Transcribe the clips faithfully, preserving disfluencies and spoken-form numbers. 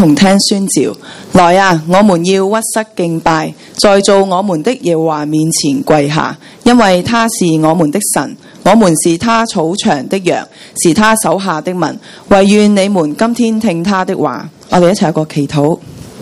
同聽宣召。來啊，我們要屈膝敬拜，在造我們的耶和華面前跪下，因為他是我們的神，我們是他草場的羊，是他手下的民。惟願你們今天聽他的話。我哋一齊有個祈禱。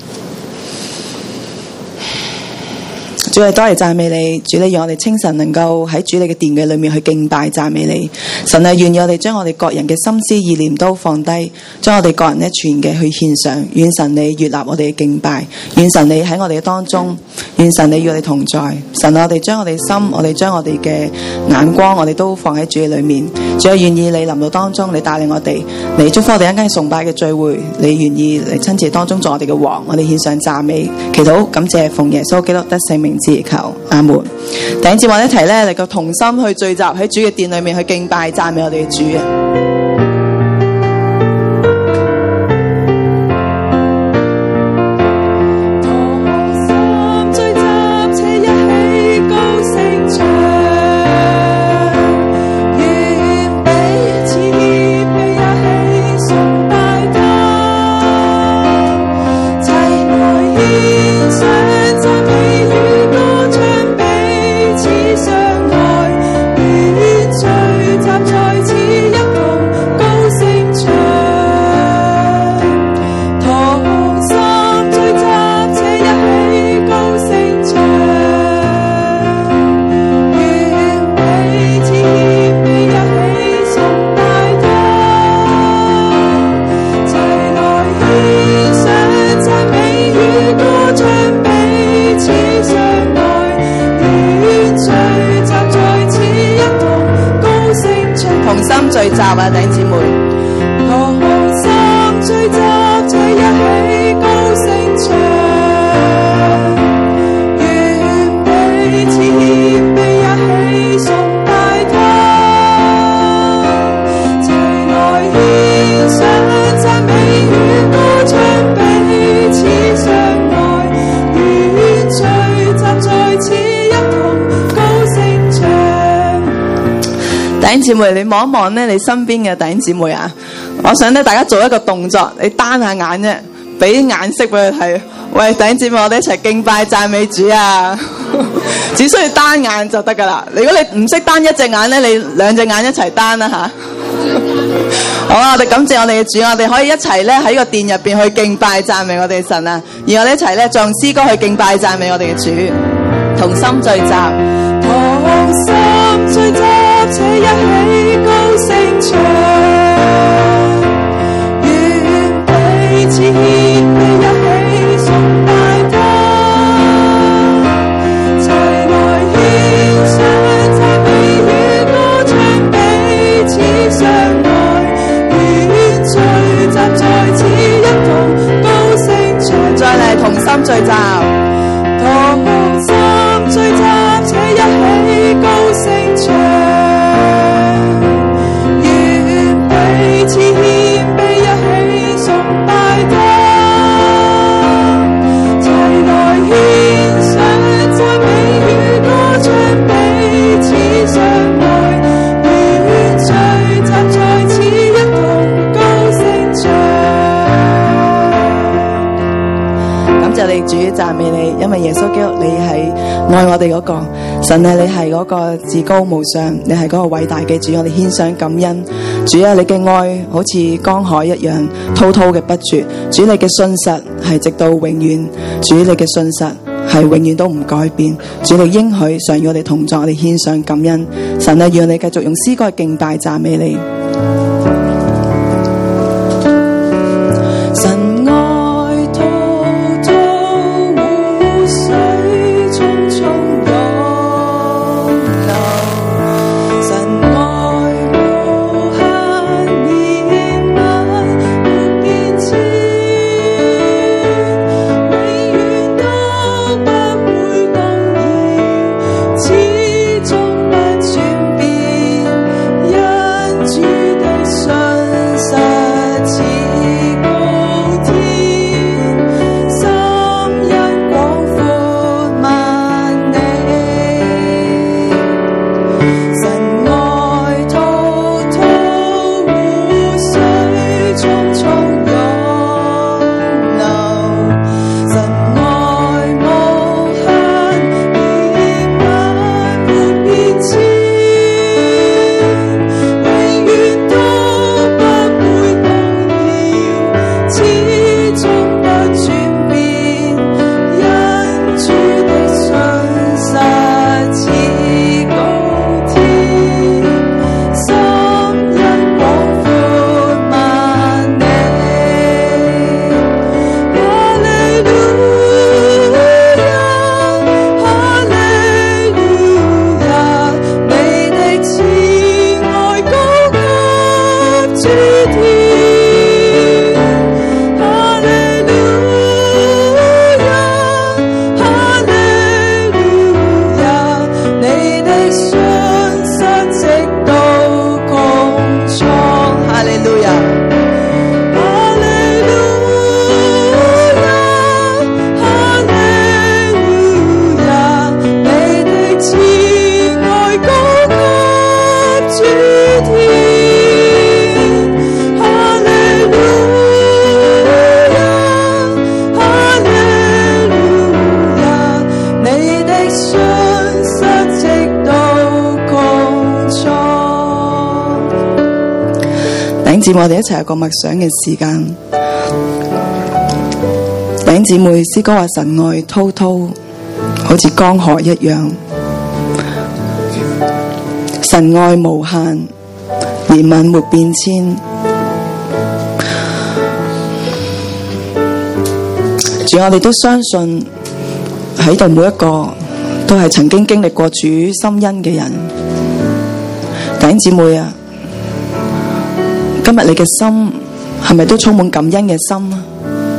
主啊，多謝讚美你，主你讓我哋清晨能夠喺主你嘅殿嘅裏面去敬拜讚美你。神啊，願意我哋將我哋各人嘅心思意念都放低，將我哋各人呢全嘅去獻上。願神你悅納我哋嘅敬拜，願神你喺我哋嘅當中，願神你與我哋同在。神啊，我哋將我哋心，我哋將我哋嘅眼光，我哋都放喺主嘅裏面。主啊，願意你臨到當中，你帶領我哋，你祝福我哋一間崇拜嘅聚會，你願意嚟親自當中做我哋嘅王，我哋獻上讚美祈禱，感謝奉耶穌基督得聖名祈求，阿門。弟兄姊妹一齊咧，嚟個同心去聚集喺主嘅殿裏面去敬拜讚美我哋嘅主啊！聚集啊，弟兄姊妹，同心聚集，這一起高聲唱，願彼此謙卑一起崇拜他，齊來獻上讚美與歌唱，彼此相愛，願聚集在此一同高聲唱。弟兄姊妹，你望一望咧，你身邊嘅弟兄姊妹啊，我想咧大家做一個動作，你單下眼啫，俾眼色俾佢睇。喂，弟兄姊妹，我哋一齊敬拜讚美主啊！只需要單眼就得噶啦。如果你唔識單一隻眼咧，你兩隻眼一齊單啦吓。好啊，我哋感謝我哋嘅主，我哋可以一齊咧喺個殿入邊去敬拜讚美我哋神啊！而我哋一齊咧唱詩歌去敬拜讚美我哋嘅主，同心聚集，同心聚集。這一起高聲唱，願彼此謙卑一起崇拜他，齊來獻上讚美與歌唱，彼此相愛，願聚集在此一同高聲唱。再嚟同心聚集，同心聚集，這一起高聲唱。彼此謙卑一起崇拜他，齊來獻上讚美與歌唱，彼此相愛，願聚集在此一同高聲唱。感謝你主，讚美你，因為耶穌基督你係愛我哋嗰個神啊，你係嗰個至高無上，你係嗰個偉大嘅主，我哋獻上感恩。主啊，你嘅愛好似江海一樣滔滔嘅不絕，主你嘅信實係直到永遠，主你嘅信實係永遠都唔改變，主你應許常與我哋同在，我哋獻上感恩。神啊，讓你繼續用詩歌去敬拜讚美你。始終不轉變，因主對兄姊妹，我哋一齊有個默想嘅時間。弟兄姊妹，詩歌話神愛滔滔，好似江河一樣。神愛無限，憐憫沒變遷。主，我哋都相信喺度每一個都係曾經經歷過主深恩嘅人。弟兄姊妹啊，今日你嘅心係咪都充滿感恩嘅心啊？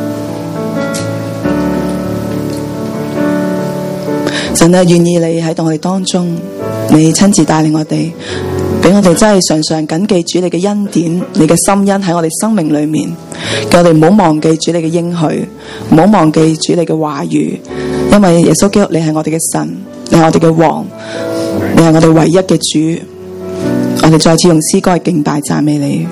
神啊，願意你喺度我哋當中，你親自帶領我哋，俾我哋真係常常謹記主你嘅恩典，你嘅深恩喺我哋生命裏面，叫我哋唔好忘記主你嘅應許，唔好忘記主你嘅話語，因為耶穌基督你係我哋嘅神，你係我哋嘅王，你係我哋唯一嘅主。我哋再次用詩歌去敬拜讚美你。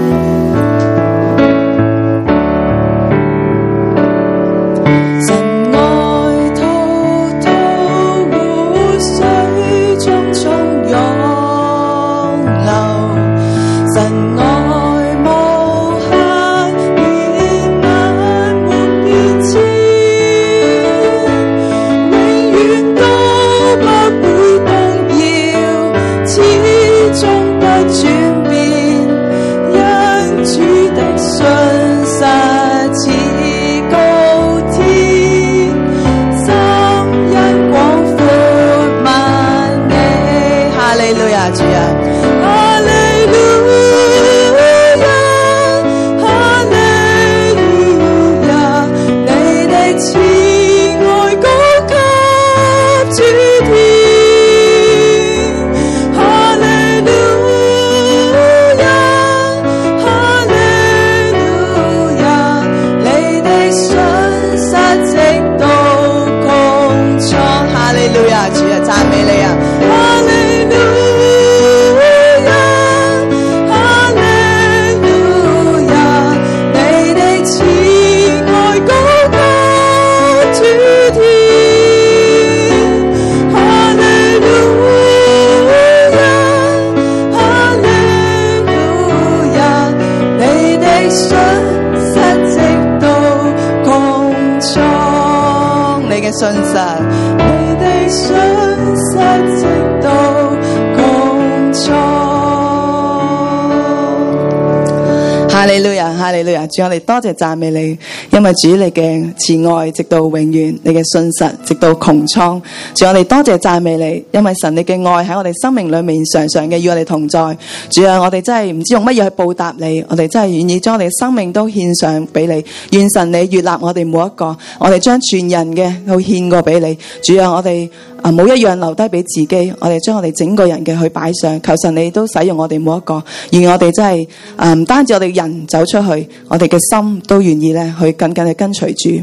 哈利路亞，哈利路亞！主，我哋多謝讚美你，因為主你嘅慈愛直到永遠，你嘅信實直到穹蒼。主，我哋多謝讚美你，因為神你嘅愛喺我哋生命裏面常常嘅與我哋同在。主啊，我哋真係唔知用乜嘢去報答你，我哋真係願意將我哋嘅生命都獻上俾你。願神你悅納我哋每一個，我哋將全人嘅都獻過俾你。主啊，我哋啊冇一樣留低俾自己，我哋將我哋整個人嘅去擺上，求神你都使用我哋每一個。願我哋真係啊唔單止我哋人走出去，我哋嘅心都願意咧去緊緊去跟隨主。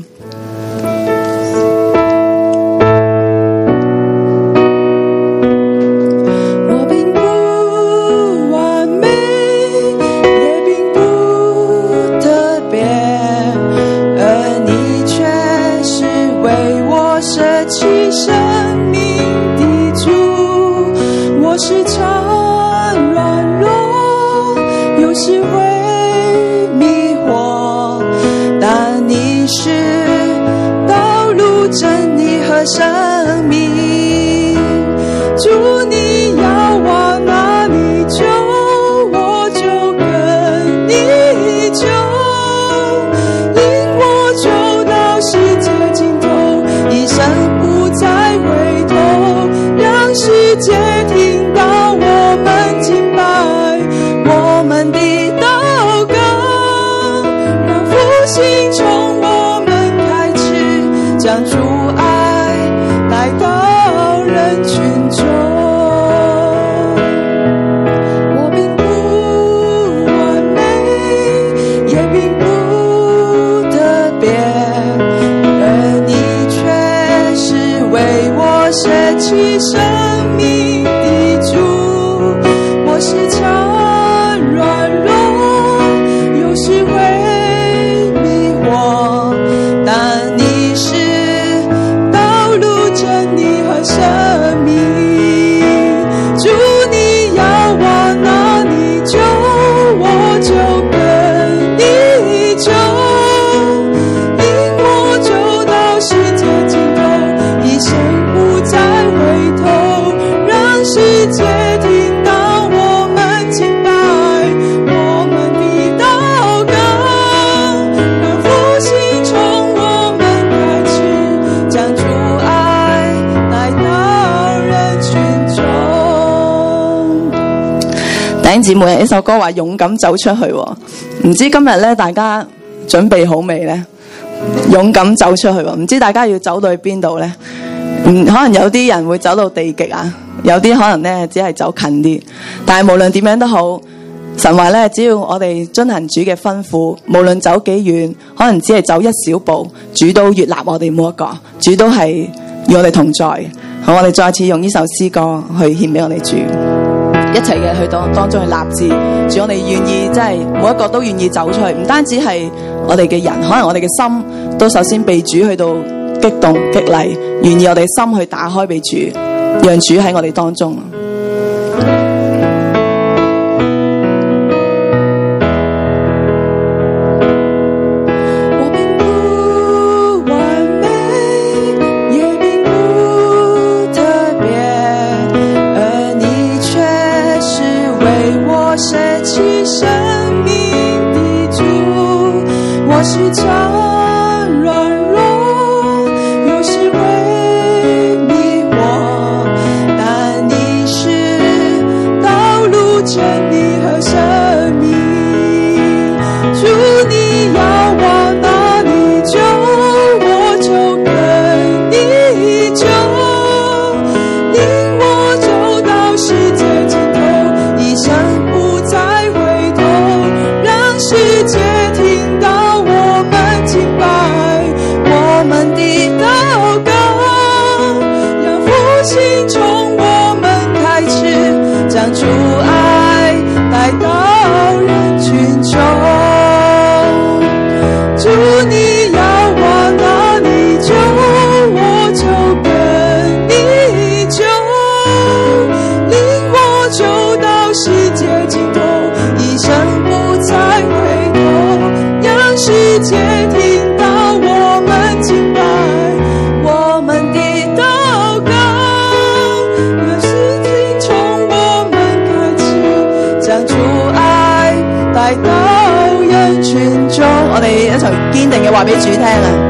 我並不完美，也並不特別，而你卻是為我捨棄生命的主。我時常軟弱，有時會是道路真理和生命，主你要往哪裡走，我就跟你走，引我走到世界盡頭，一生不再回頭，讓世界聽到我們敬拜，我們的禱告，讓復興從將主愛帶到人群中。 兄姊妹，呢首歌話勇敢走出去，唔知今日咧大家準備好未呢？勇敢走出去，唔知大家要走到去邊度呢？嗯，可能有啲人會走到地極啊，有啲可能咧只係走近啲。但係無論點樣都好，神話咧，只要我哋遵行主嘅吩咐，無論走幾遠，可能只係走一小步，主都悅納我哋每一個，主都係與我哋同在。好，我哋再次用呢首詩歌去獻俾我哋主，一齊嘅去當當中去立志，主我哋願意，即係每一個都願意走出去，唔單止係我哋嘅人，可能我哋嘅心都首先被主去到激動激勵，願意我哋心去打開俾主，讓主喺我哋當中。我哋一齊堅定嘅話俾主聽啊！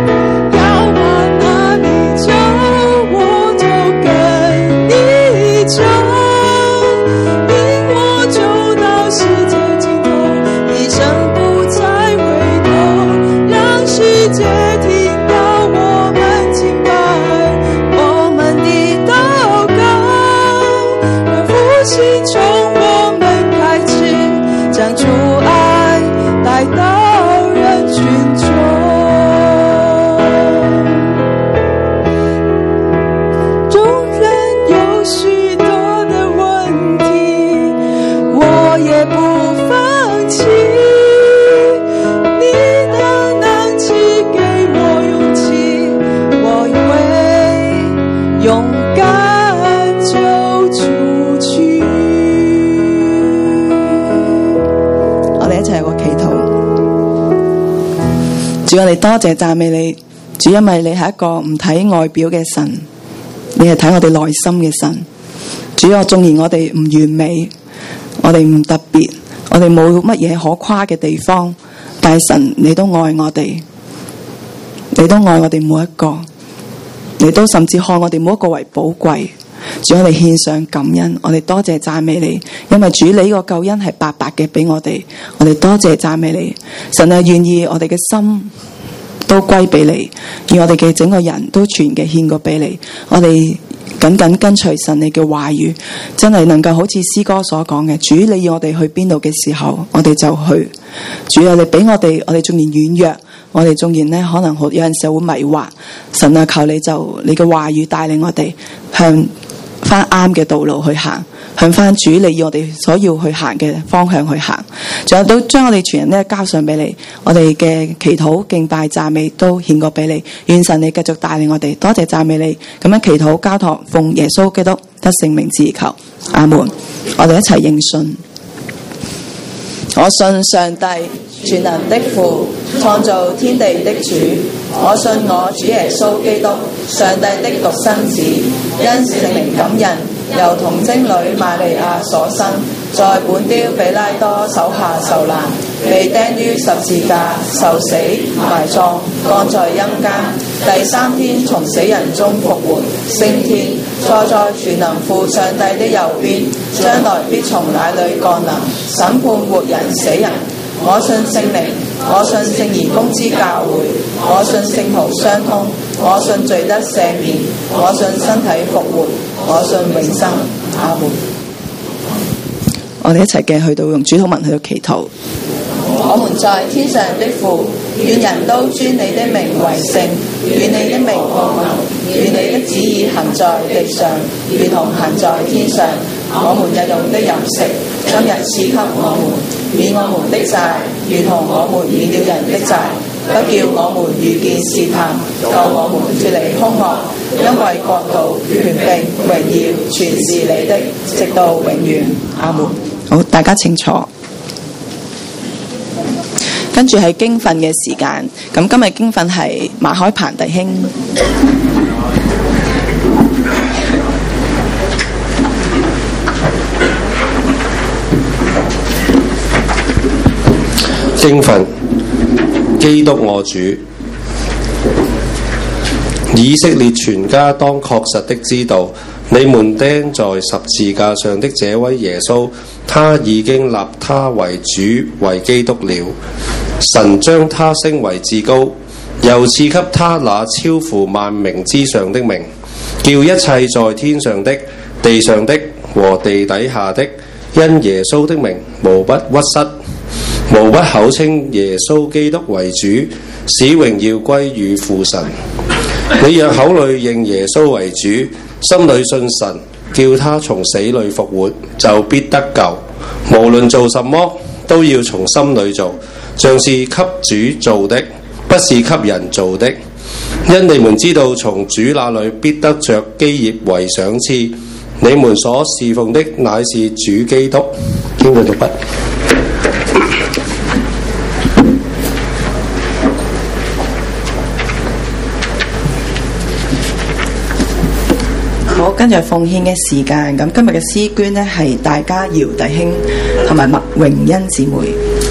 主，我哋多謝讚美你，主，因為你係一個唔睇外表嘅神，你係睇我哋內心嘅神。主，我縱然我哋唔完美，我哋唔特別，我哋冇乜嘢可誇嘅地方，但係神你都愛我哋，你都愛我哋每一個，你都甚至看我哋每一個為寶貴。主，我哋獻上感恩，我哋多謝讚美你，因為主你呢個救恩係白白嘅俾我哋，我哋多謝讚美你。神啊，願意我哋嘅心都歸俾你，而我哋嘅整個人都全嘅獻過俾你。我哋緊緊跟隨神你嘅話語，真係能夠好似詩歌所講嘅，主你要我哋去邊度嘅時候，我哋就去。主啊，你俾我哋，我哋縱然軟弱，我哋縱然呢可能好有陣時會迷惑，神啊，求你就你嘅話語帶領我哋向翻啱嘅道路去行，向翻主你要我哋所要去行嘅方向去行。仲有都將我哋全人咧交上俾你，我哋嘅祈禱敬拜讚美都獻過俾你，願神你繼續帶領我哋。多謝讚美你，咁樣祈禱交託奉耶穌基督得聖名之求，阿門。我哋一齊認信，我信上帝全能的父，創造天地的主，我信我主耶穌基督，上帝的獨生子，因聖靈感孕， 由童貞女瑪利亞所生，在本丟彼拉多手下受難，被釘於十字架，受死，埋葬，降在陰間。第三天從死人中復活，升天，坐在全能父上帝的右邊，將來必從那裏降臨，審判活人死人。我信聖靈，我信聖而公之教會，我信聖徒相通，我信罪得赦免，我信身體復活，我信永生。阿門。我哋一齊嘅去到用主禱文去到祈禱。我們在天上的父，願人都尊你的名為聖，願你的名降臨，願你的旨意行在地上，如同行在天上。我們日用的飲食，今日賜給我們，免我們的債，如同我們免了人的債，不叫我們遇見試探，救我們脫離兇惡，因為國度、權柄、榮耀，全是你的，直到永遠。阿門。好，大家請坐。跟住係經訓嘅時間，咁今日經訓係馬海鵬弟兄。 經訓，基督我主，以色列全家當確實的知道，你們釘在十字架上的這位耶穌，他已經立他為主為基督了。神將他升為至高，又賜給他那超乎萬名之上的名，叫一切在天上的、地上的和地底下的，因耶穌的名無不屈膝，無不口稱耶穌基督為主，使榮耀歸於父神。你若口裏認耶穌為主，心裏信神，叫他從死裏復活，就必得救。無論做什麼，都要從心裏做，像是給主做的，不是給人做的。因你們知道，從主那裏必得着基業為賞賜。你們所侍奉的乃是主基督。經文讀畢。 好，跟住奉獻嘅時間，咁今日嘅詩捐呢係大家姚弟兄同埋麥榮恩姊妹。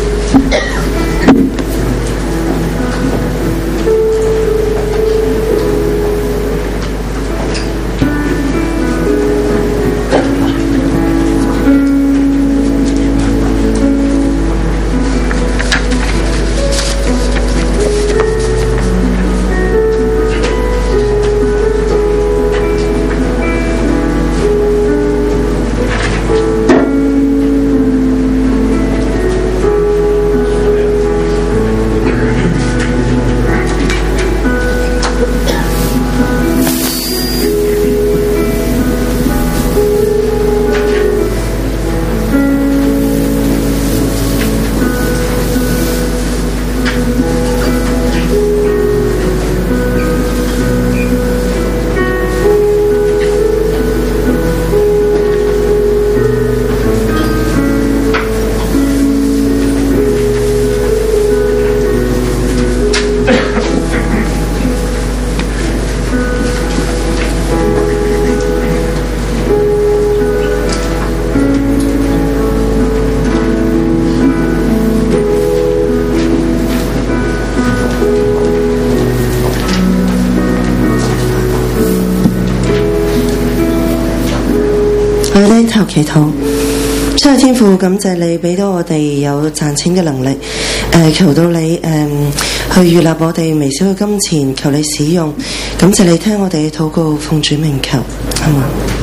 頭祈禱，親愛天父，感謝你俾到我哋有賺錢嘅能力，誒、呃，求到你誒、呃、去預立我哋微小嘅金錢，求你使用，感謝你聽我哋嘅禱告，奉主名求，係嘛？